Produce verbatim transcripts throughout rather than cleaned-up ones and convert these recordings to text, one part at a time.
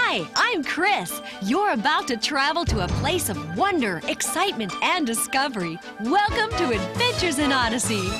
Hi, I'm Chris. You're about to travel to a place of wonder, excitement, and discovery. Welcome to Adventures in Odyssey.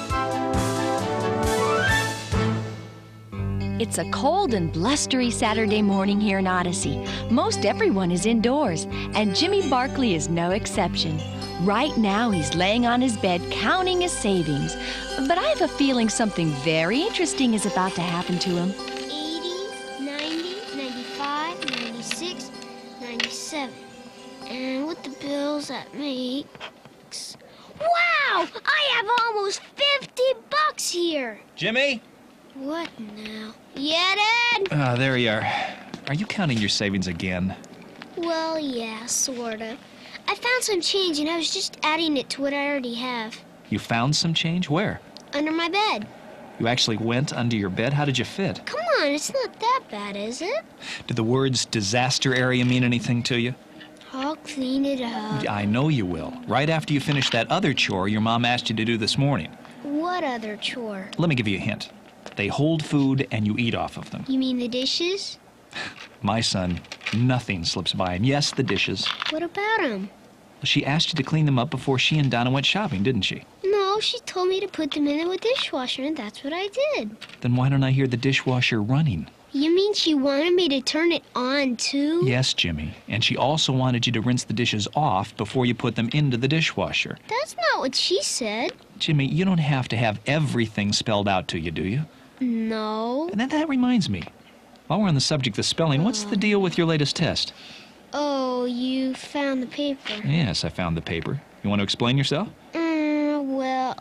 It's a cold and blustery Saturday morning here in Odyssey. Most everyone is indoors, and Jimmy Barkley is no exception. Right now, he's laying on his bed counting his savings. But I have a feeling something very interesting is about to happen to him. eighty, ninety, ninety-five, ninety-six, ninety-seven. And with the bills, that makes... Wow! I have almost fifty bucks here! Jimmy? What now? Yeah, Dad? Ah, there you are. Are you counting your savings again? Well, yeah, sorta. I found some change and I was just adding it to what I already have. You found some change? Where? Under my bed. You actually went under your bed? How did you fit? Come on, it's not that bad, is it? Did the words disaster area mean anything to you? I'll clean it up. I know you will. Right after you finish that other chore your mom asked you to do this morning. What other chore? Let me give you a hint. They hold food and you eat off of them. You mean the dishes? My son, nothing slips by him. Yes, the dishes. What about them? She asked you to clean them up before she and Donna went shopping, didn't she? No, she told me to put them in the dishwasher, and that's what I did. Then why don't I hear the dishwasher running? You mean she wanted me to turn it on, too? Yes, Jimmy. And she also wanted you to rinse the dishes off before you put them into the dishwasher. That's not what she said. Jimmy, you don't have to have everything spelled out to you, do you? No. And that, that reminds me. While we're on the subject of spelling, what's the deal with your latest test? Oh, you found the paper. Yes, I found the paper. You want to explain yourself? Uh, well,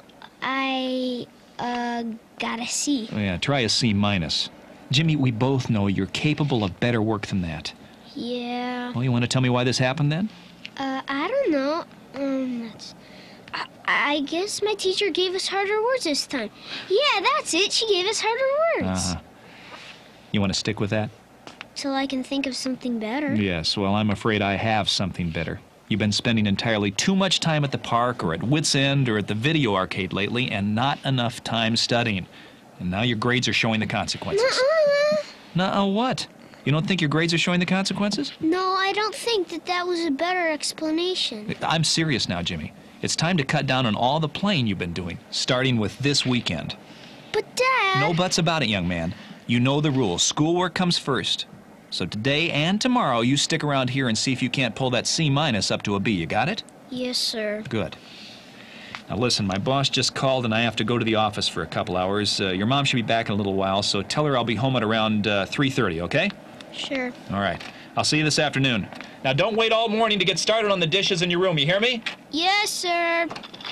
I, uh, got a C. Oh, yeah, try a C minus. Jimmy, we both know you're capable of better work than that. Yeah. Well, you want to tell me why this happened then? Uh, I don't know. Um, that's... I, I guess my teacher gave us harder words this time. Yeah, that's it. She gave us harder words. Uh-huh. You want to stick with that? Till I can think of something better. Yes, well, I'm afraid I have something better. You've been spending entirely too much time at the park or at Wits End or at the video arcade lately and not enough time studying. And now your grades are showing the consequences. Nuh-uh. Nuh-uh what? You don't think your grades are showing the consequences? No, I don't think that that was a better explanation. I'm serious now, Jimmy. It's time to cut down on all the playing you've been doing, starting with this weekend. But, Dad... No buts about it, young man. You know the rules. Schoolwork comes first. So today and tomorrow, you stick around here and see if you can't pull that C minus up to a B. You got it? Yes, sir. Good. Now listen, my boss just called and I have to go to the office for a couple hours. Uh, your mom should be back in a little while, so tell her I'll be home at around uh, three thirty, okay? Sure. All right. I'll see you this afternoon. Now don't wait all morning to get started on the dishes in your room, you hear me? Yes, sir.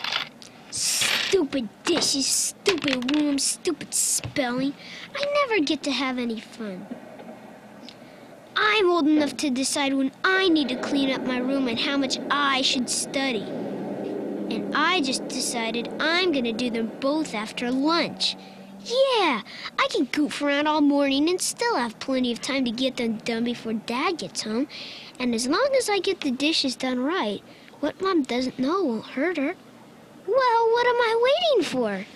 Stupid dishes, stupid room, stupid spelling. I never get to have any fun. I'm old enough to decide when I need to clean up my room and how much I should study. And I just decided I'm gonna do them both after lunch. Yeah, I can goof around all morning and still have plenty of time to get them done before Dad gets home. And as long as I get the dishes done right, what Mom doesn't know won't hurt her. Well, what am I waiting for?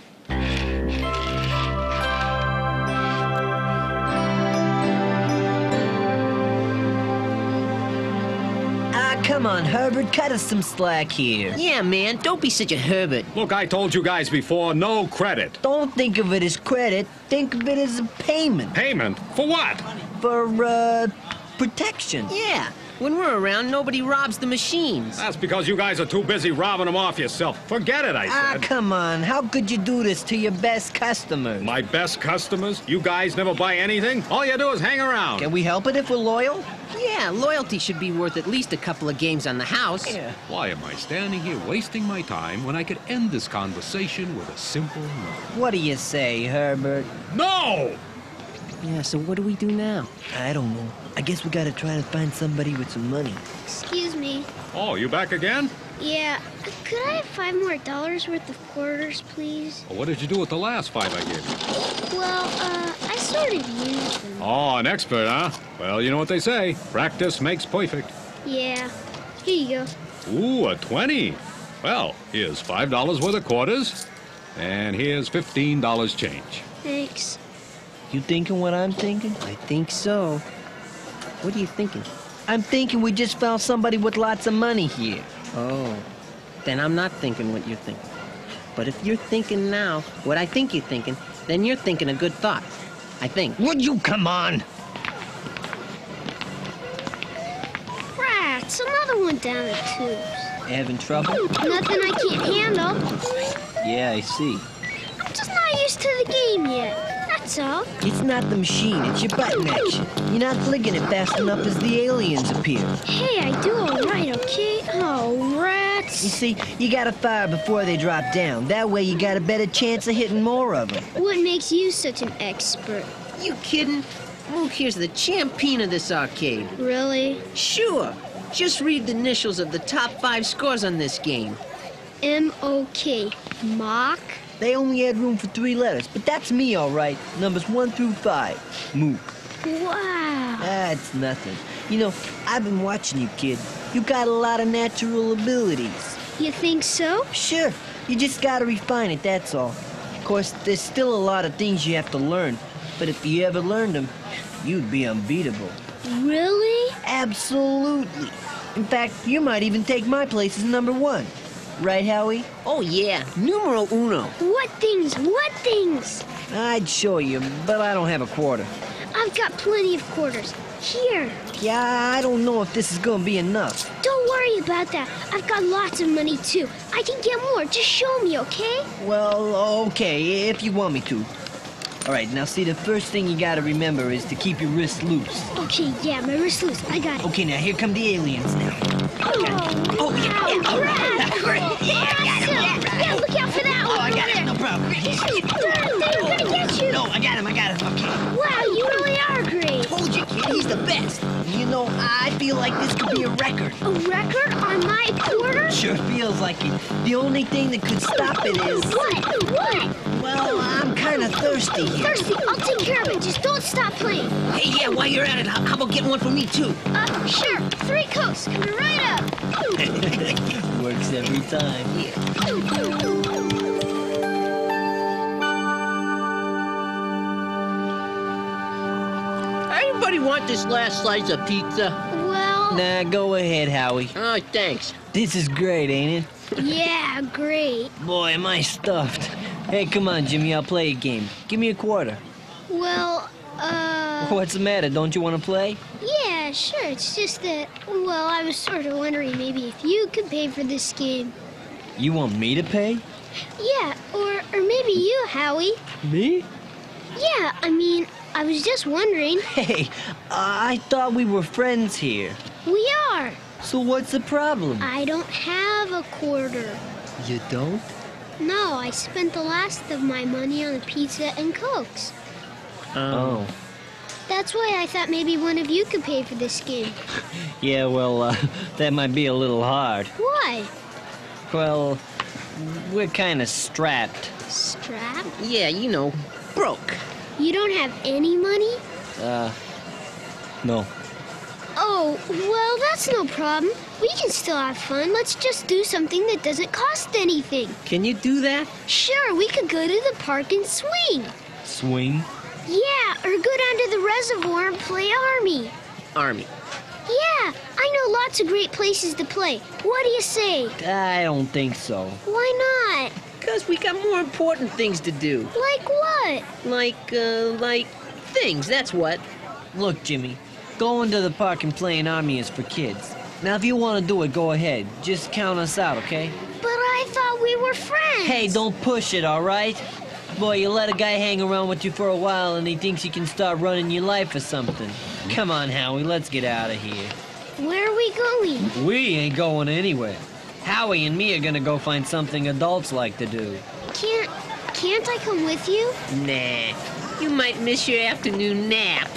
Come on, Herbert, cut us some slack here. Yeah, man, don't be such a Herbert. Look, I told you guys before, no credit. Don't think of it as credit. Think of it as a payment. Payment? For what? For, uh, protection. Yeah, when we're around, nobody robs the machines. That's because you guys are too busy robbing them off yourself. Forget it, I Ah, said. come on. How could you do this to your best customers? My best customers? You guys never buy anything? All you do is hang around. Can we help it if we're loyal? Yeah, loyalty should be worth at least a couple of games on the house. Yeah. Why am I standing here wasting my time when I could end this conversation with a simple no? What do you say, Herbert? No! Yeah, so what do we do now? I don't know. I guess we gotta try to find somebody with some money. Excuse me. Oh, you back again? Yeah, could I have five more dollars worth of quarters, please? Well, what did you do with the last five I gave you? Well, uh, I sort of used them. Oh, an expert, huh? Well, you know what they say. Practice makes perfect. Yeah. Here you go. Ooh, a twenty. Well, here's five dollars worth of quarters. And here's fifteen dollars change. Thanks. You thinking what I'm thinking? I think so. What are you thinking? I'm thinking we just found somebody with lots of money here. Oh, then I'm not thinking what you're thinking. But if you're thinking now what I think you're thinking, then you're thinking a good thought. I think. Would you come on? Rats, another one down the tubes. Having trouble? Nothing I can't handle. Yeah, I see. I'm just not used to the game yet. That's all. It's not the machine, it's your button action. You're not flicking it fast enough as the aliens appear. Hey, I do all right, okay? Oh, rats. You see, you gotta fire before they drop down. That way you got a better chance of hitting more of them. What makes you such an expert? You kidding? Mook here's the champion of this arcade. Really? Sure. Just read the initials of the top five scores on this game. M O K. Mock? They only had room for three letters, but that's me, all right. Numbers one through five. Mook. Wow. That's nothing. You know, I've been watching you, kid. You got a lot of natural abilities. You think so? Sure. You just gotta refine it, that's all. Of course, there's still a lot of things you have to learn. But if you ever learned them, you'd be unbeatable. Really? Absolutely. In fact, you might even take my place as number one. Right, Howie? Oh, yeah. Numero uno. What things? What things? I'd show you, but I don't have a quarter. I've got plenty of quarters. Here. Yeah, I don't know if this is gonna be enough. Don't worry about that. I've got lots of money, too. I can get more. Just show me, okay? Well, okay, if you want me to. All right, now see, the first thing you gotta remember is to keep your wrist loose. Okay, yeah, my wrist loose. I got it. Okay, now here come the aliens now. Oh, Oh, yeah, yeah, all right. Great. Yeah, I got him. Awesome. Yeah, look out for that Oh, one. I got over it, no there. problem. They're gonna get you. No, I got him, I got him, okay. Wow, you really are great. Told you, kid, he's the best. You know, I feel like this could be a record. A record on my quarter? Sure feels like it. The only thing that could stop it is... What? What? Well, I'm kind of thirsty here. Thirsty, I'll take care of it. Just don't stop playing. Hey, yeah, while you're at it, how, how about getting one for me, too? Uh, sure. Three Cokes coming right up. Works every time. Anybody want this last slice of pizza? Well, Nah, go ahead, Howie. Oh, thanks. This is great, ain't it? yeah, great. Boy, am I stuffed. Hey, come on, Jimmy, I'll play a game. Give me a quarter. Well, uh... What's the matter? Don't you want to play? Yeah, sure. It's just that, well, I was sort of wondering maybe if you could pay for this game. You want me to pay? Yeah, or, or maybe you, Howie. Me? Yeah, I mean, I was just wondering. Hey, I thought we were friends here. We are. So what's the problem? I don't have a quarter. You don't? No, I spent the last of my money on the pizza and Cokes. Oh. That's why I thought maybe one of you could pay for this game. Yeah, well, uh, that might be a little hard. Why? Well, we're kind of strapped. Strap? Yeah, you know, broke. You don't have any money? Uh, no. Oh, well, that's no problem. We can still have fun. Let's just do something that doesn't cost anything. Can you do that? Sure, we could go to the park and swing. Swing? Yeah, or go down to the reservoir and play Army. Army. Yeah, I know lots of great places to play. What do you say? I don't think so. Why not? Because we got more important things to do. Like what? Like, uh, like things, that's what. Look, Jimmy, going to the park and playing Army is for kids. Now, if you want to do it, go ahead. Just count us out, okay? But I thought we were friends. Hey, don't push it, all right? Boy, you let a guy hang around with you for a while and he thinks he can start running your life or something. Come on, Howie, let's get out of here. Where are we going? We ain't going anywhere. Howie and me are gonna go find something adults like to do. Can't, can't I come with you? Nah, you might miss your afternoon nap.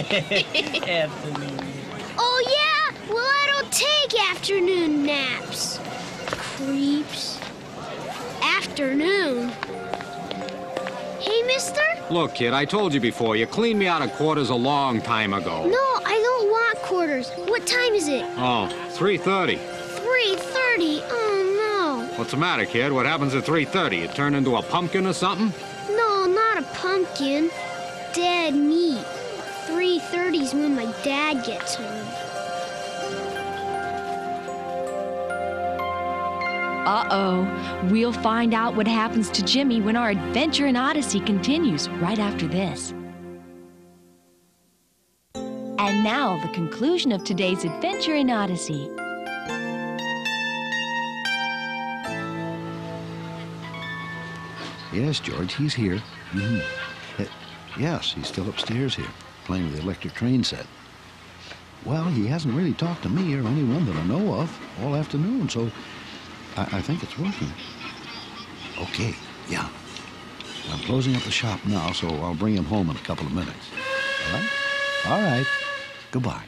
Afternoon. Oh, yeah? Well, I don't take afternoon naps. Creeps. Afternoon. Hey, mister? Look, kid, I told you before, you cleaned me out of quarters a long time ago. No, I don't want quarters. What time is it? Oh, three thirty. three thirty. Oh, What's the matter, kid? What happens at three thirty? You turn into a pumpkin or something? no. No, not a pumpkin. Dead meat. three thirty is when my dad gets home. Uh-oh. We'll find out what happens to Jimmy when our adventure in Odyssey continues right after this. And now, the conclusion of today's adventure in Odyssey. Yes, George, he's here. Mm-hmm. Uh, yes, he's still upstairs here, playing with the electric train set. Well, he hasn't really talked to me or anyone that I know of all afternoon, so I, I think it's working. Okay, yeah. I'm closing up the shop now, so I'll bring him home in a couple of minutes. All right? All right. Goodbye.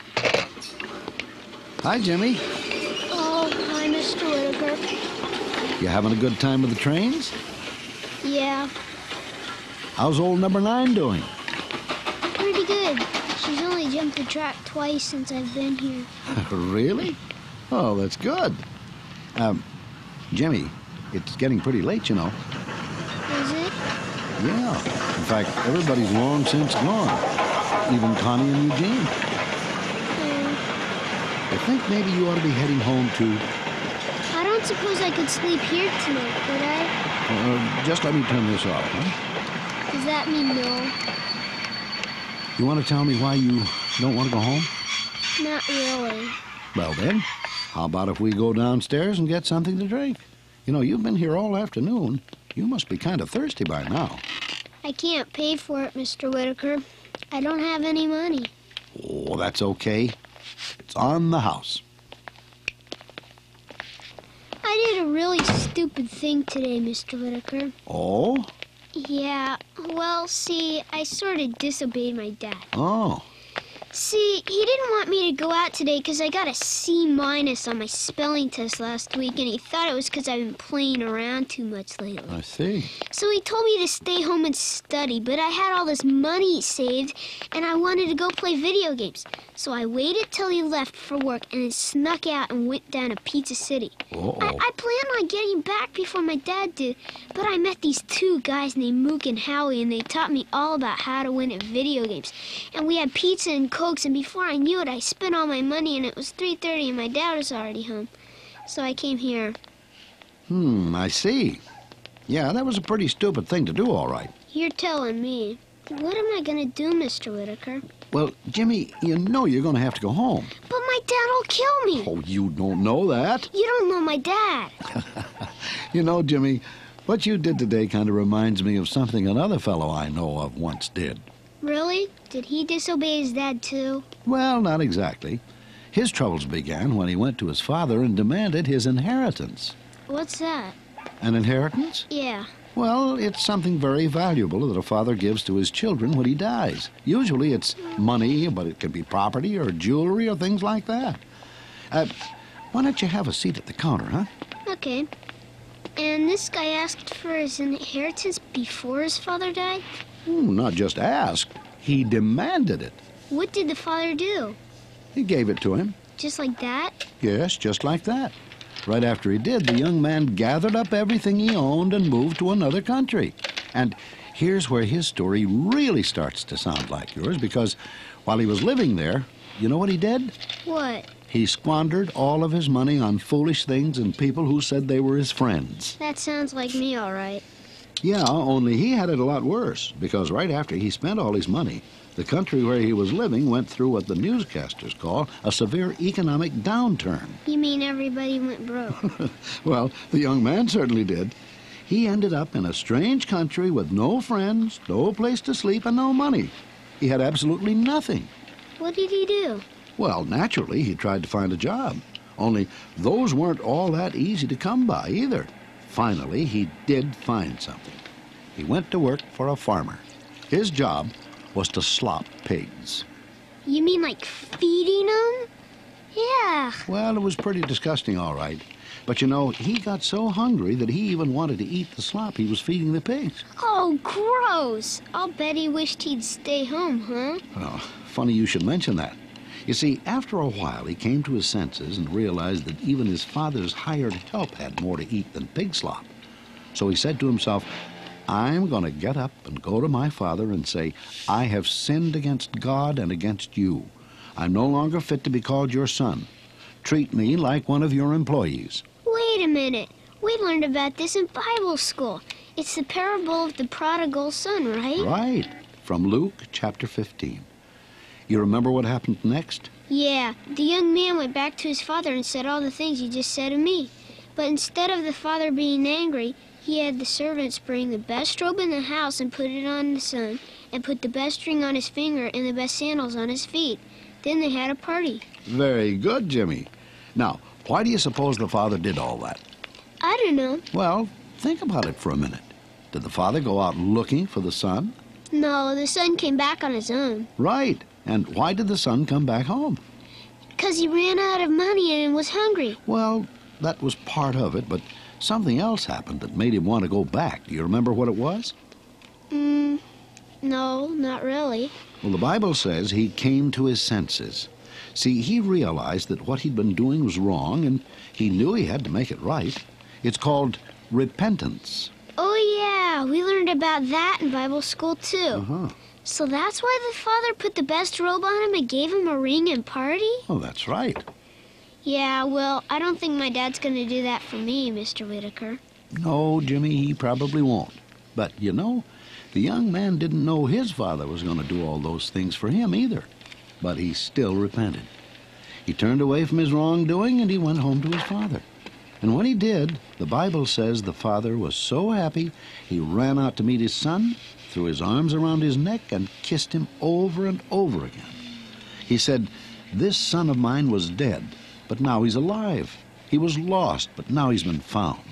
Hi, Jimmy. Oh, hi, Mister Whitaker. You having a good time with the trains? Yeah, How's old number nine doing? pretty good. She's only jumped the track twice since I've been here. Really? Oh, that's good. Um, Jimmy, it's getting pretty late, you know. Is it? Yeah. In fact, everybody's long since gone. Even Connie and Eugene. Um, I think maybe you ought to be heading home to... I don't suppose I could sleep here tonight, could I? Uh, just let me turn this off, huh? Does that mean no? You want to tell me why you don't want to go home? Not really. Well, then, how about if we go downstairs and get something to drink? You know, you've been here all afternoon. You must be kind of thirsty by now. I can't pay for it, Mister Whitaker. I don't have any money. Oh, that's okay. It's on the house. I did a really stupid thing today, Mister Whitaker. Oh? Yeah, well, see, I sort of disobeyed my dad. Oh. See, he didn't want me to go out today because I got a C minus on my spelling test last week, and he thought it was because I've been playing around too much lately. I see. So he told me to stay home and study, but I had all this money saved, and I wanted to go play video games. So I waited till he left for work and then snuck out and went down to Pizza City. Uh-oh. I, I planned on getting back before my dad did, but I met these two guys named Mook and Howie, and they taught me all about how to win at video games. And we had pizza and cokes, and before I knew it, I spent all my money, and it was three thirty, and my dad was already home. So I came here. Hmm, I see. Yeah, that was a pretty stupid thing to do, all right. You're telling me. What am I going to do, Mister Whitaker? Well, Jimmy, you know you're going to have to go home. But my dad will kill me. Oh, you don't know that. You don't know my dad. You know, Jimmy, what you did today kind of reminds me of something another fellow I know of once did. Really? Did he disobey his dad, too? Well, not exactly. His troubles began when he went to his father and demanded his inheritance. What's that? An inheritance? Yeah. Well, it's something very valuable that a father gives to his children when he dies. Usually it's money, but it can be property or jewelry or things like that. Uh, why don't you have a seat at the counter, huh? Okay. And this guy asked for his inheritance before his father died? Hmm, not just asked. He demanded it. What did the father do? He gave it to him. Just like that? Yes, just like that. Right after he did, the young man gathered up everything he owned and moved to another country. And here's where his story really starts to sound like yours, because while he was living there, you know what he did? What? He squandered all of his money on foolish things and people who said they were his friends. That sounds like me, all right. Yeah, only he had it a lot worse, because right after he spent all his money, the country where he was living went through what the newscasters call a severe economic downturn. You mean everybody went broke? Well, the young man certainly did. He ended up in a strange country with no friends, no place to sleep, and no money. He had absolutely nothing. What did he do? Well, naturally, he tried to find a job. Only those weren't all that easy to come by either. Finally, he did find something. He went to work for a farmer. His job was to slop pigs. You mean like feeding them? Yeah. Well, it was pretty disgusting, all right. But, you know, he got so hungry that he even wanted to eat the slop he was feeding the pigs. Oh, gross. I'll bet he wished he'd stay home, huh? Oh, funny you should mention that. You see, after a while, he came to his senses and realized that even his father's hired help had more to eat than pig slop. So he said to himself, I'm going to get up and go to my father and say, I have sinned against God and against you. I'm no longer fit to be called your son. Treat me like one of your employees. Wait a minute. We learned about this in Bible school. It's the parable of the prodigal son, right? Right. From Luke chapter fifteen. You remember what happened next? Yeah. The young man went back to his father and said all the things you just said to me. But instead of the father being angry, he had the servants bring the best robe in the house and put it on the son, and put the best ring on his finger and the best sandals on his feet. Then they had a party. Very good, Jimmy. Now, why do you suppose the father did all that? I don't know. Well, think about it for a minute. Did the father go out looking for the son? No, the son came back on his own. Right. And why did the son come back home? Because he ran out of money and was hungry. Well, that was part of it, but something else happened that made him want to go back. Do you remember what it was? Mm, no, not really. Well, the Bible says he came to his senses. See, he realized that what he'd been doing was wrong, and he knew he had to make it right. It's called repentance. Oh, yeah, we learned about that in Bible school, too. Uh-huh. So that's why the father put the best robe on him and gave him a ring and party? Oh, that's right. Yeah, well, I don't think my dad's going to do that for me, Mister Whitaker. No, Jimmy, he probably won't. But, you know, the young man didn't know his father was going to do all those things for him either. But he still repented. He turned away from his wrongdoing and he went home to his father. And when he did, the Bible says the father was so happy he ran out to meet his son, threw his arms around his neck, and kissed him over and over again. He said, "This son of mine was dead, but now he's alive. He was lost, but now he's been found."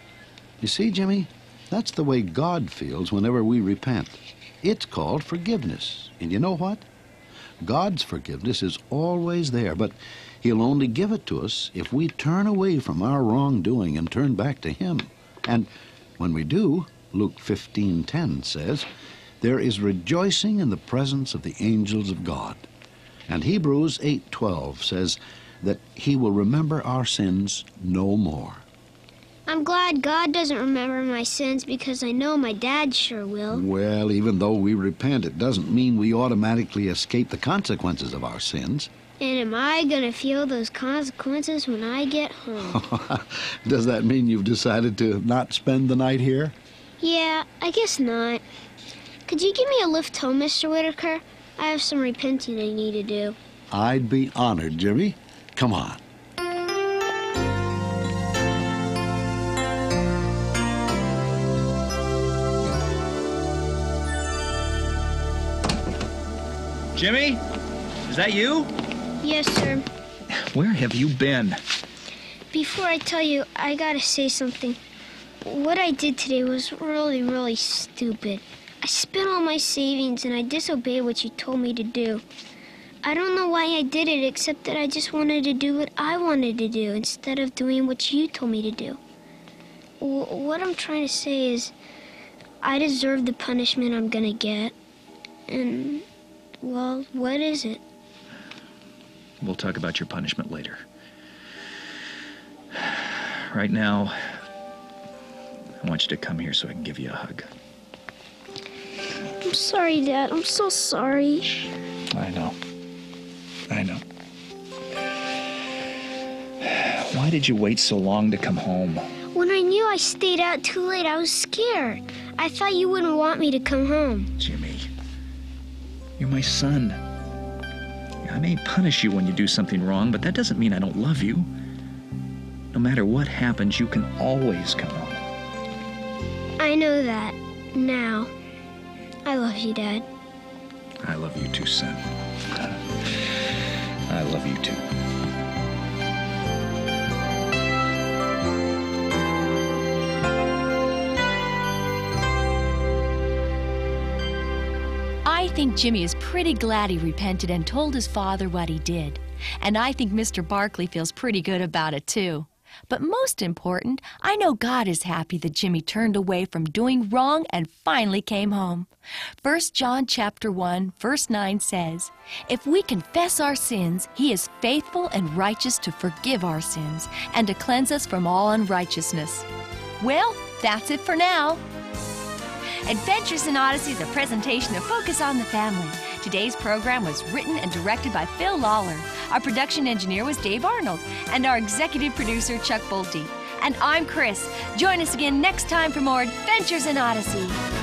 You see, Jimmy, that's the way God feels whenever we repent. It's called forgiveness. And you know what? God's forgiveness is always there, but He'll only give it to us if we turn away from our wrongdoing and turn back to Him. And when we do, Luke fifteen ten says, there is rejoicing in the presence of the angels of God. And Hebrews eight twelve says that He will remember our sins no more. I'm glad God doesn't remember my sins because I know my dad sure will. Well, even though we repent, it doesn't mean we automatically escape the consequences of our sins. And am I going to feel those consequences when I get home? Does that mean you've decided to not spend the night here? Yeah, I guess not. Could you give me a lift home, Mister Whitaker? I have some repenting I need to do. I'd be honored, Jimmy. Come on. Jimmy? Is that you? Yes, sir. Where have you been? Before I tell you, I gotta say something. What I did today was really, really stupid. I spent all my savings and I disobeyed what you told me to do. I don't know why I did it, except that I just wanted to do what I wanted to do instead of doing what you told me to do. W- what I'm trying to say is, I deserve the punishment I'm gonna get. And, well, what is it? We'll talk about your punishment later. Right now, I want you to come here so I can give you a hug. I'm sorry, Dad. I'm so sorry. I know. I know. Why did you wait so long to come home? When I knew I stayed out too late, I was scared. I thought you wouldn't want me to come home. Jimmy, you're my son. I may punish you when you do something wrong, but that doesn't mean I don't love you. No matter what happens, you can always come home. I know that now. I love you, Dad. I love you too, son. I love you too. I think Jimmy is pretty glad he repented and told his father what he did. And I think Mister Barkley feels pretty good about it, too. But most important, I know God is happy that Jimmy turned away from doing wrong and finally came home. First John chapter one, verse nine says, "If we confess our sins, He is faithful and righteous to forgive our sins and to cleanse us from all unrighteousness." Well, that's it for now. Adventures in Odyssey is a presentation of Focus on the Family. Today's program was written and directed by Phil Lawler. Our production engineer was Dave Arnold, and our executive producer, Chuck Bolte. And I'm Chris. Join us again next time for more Adventures in Odyssey.